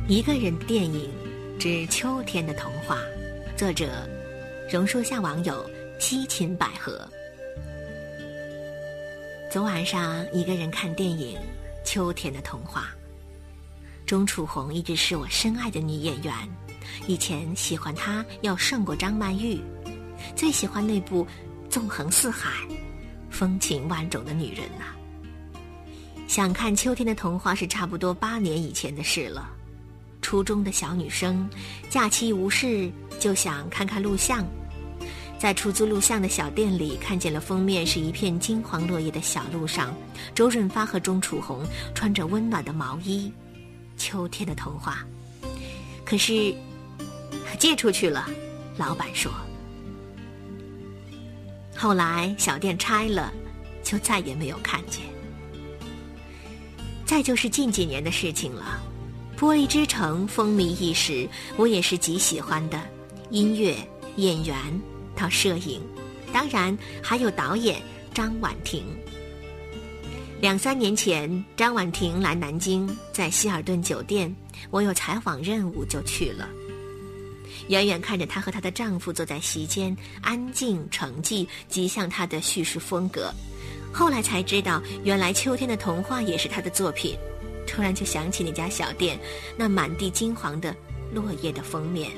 一个人电影之秋天的童话，作者榕树下网友西芹百合。昨晚上一个人看电影《秋天的童话》，钟楚红一直是我深爱的女演员，以前喜欢她要胜过张曼玉，最喜欢那部纵横四海风情万种的女人啊。想看《秋天的童话》是差不多8年以前的事了。初中的小女生，假期无事就想看看录像，在出租录像的小店里看见了封面是一片金黄落叶的小路上，周润发和钟楚红穿着温暖的毛衣，秋天的童话。可是借出去了，老板说。后来小店拆了，就再也没有看见。再就是近几年的事情了，玻璃之城风靡一时，我也是极喜欢的，音乐、演员到摄影，当然还有导演张婉婷。2、3年前，张婉婷来南京，在希尔顿酒店，我有采访任务就去了。远远看着她和她的丈夫坐在席间，安静沉寂，极像她的叙事风格。后来才知道，原来《秋天的童话》也是她的作品。突然就想起那家小店，那满地金黄的落叶的封面。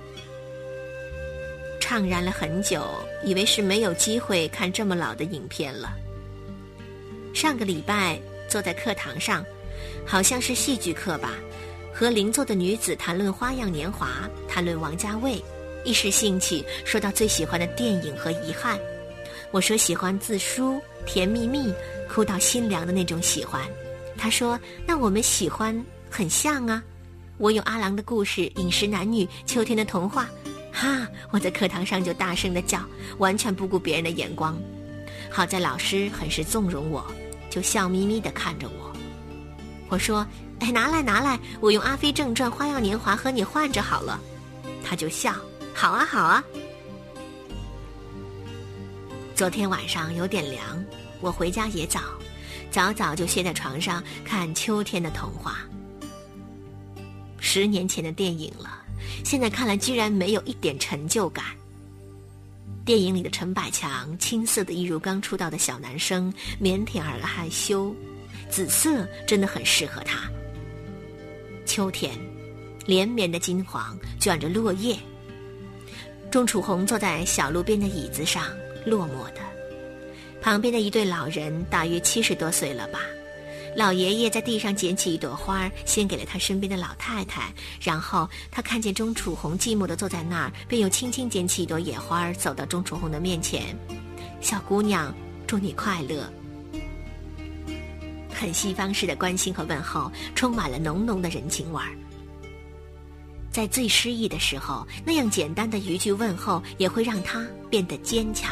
怅然了很久，以为是没有机会看这么老的影片了。上个礼拜坐在课堂上，好像是戏剧课吧，和邻座的女子谈论《花样年华》，谈论王家卫，一时兴起说到最喜欢的电影和遗憾。我说喜欢自书，甜蜜蜜，哭到心凉的那种喜欢。他说那我们喜欢很像啊，我有阿郎的故事、饮食男女、秋天的童话。哈，我在课堂上就大声地叫，完全不顾别人的眼光。好在老师很是纵容我，就笑眯眯地看着我。我说拿来，我用阿飞正传、花样年华和你换着好了。他就笑，好啊。昨天晚上有点凉，我回家也早就歇在床上看秋天的童话。10年前的电影了，现在看来居然没有一点成就感。电影里的陈百强青涩的一如刚出道的小男生，腼腆而害羞，紫色真的很适合他。秋天连绵的金黄卷着落叶，钟楚红坐在小路边的椅子上，落寞的。旁边的一对老人大约70多岁了吧，老爷爷在地上捡起一朵花，先给了他身边的老太太，然后他看见钟楚红寂寞地坐在那儿，便又轻轻捡起一朵野花，走到钟楚红的面前。小姑娘，祝你快乐。很西方式的关心和问候，充满了浓浓的人情味儿。在最失意的时候，那样简单的一句问候也会让他变得坚强。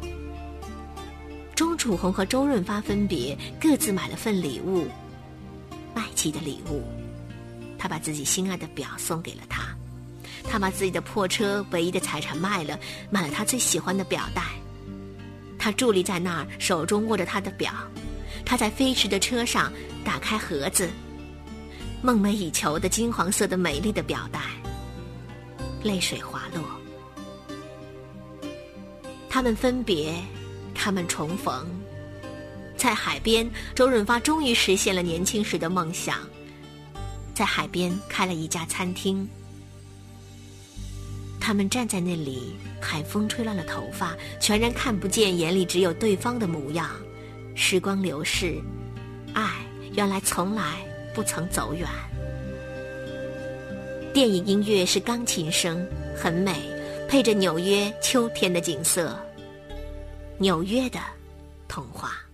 钟楚红和周润发分别各自买了份礼物，麦琪的礼物。他把自己心爱的表送给了他，他把自己的破车唯一的财产卖了，买了他最喜欢的表带。他伫立在那儿，手中握着他的表。他在飞驰的车上打开盒子，梦寐以求的金黄色的美丽的表带，泪水滑落。他们分别，他们重逢，在海边，周润发终于实现了年轻时的梦想，在海边开了一家餐厅。他们站在那里，海风吹乱了头发，全然看不见，眼里只有对方的模样。时光流逝，爱原来从来不曾走远。电影音乐是钢琴声，很美，配着纽约秋天的景色。纽约的童话。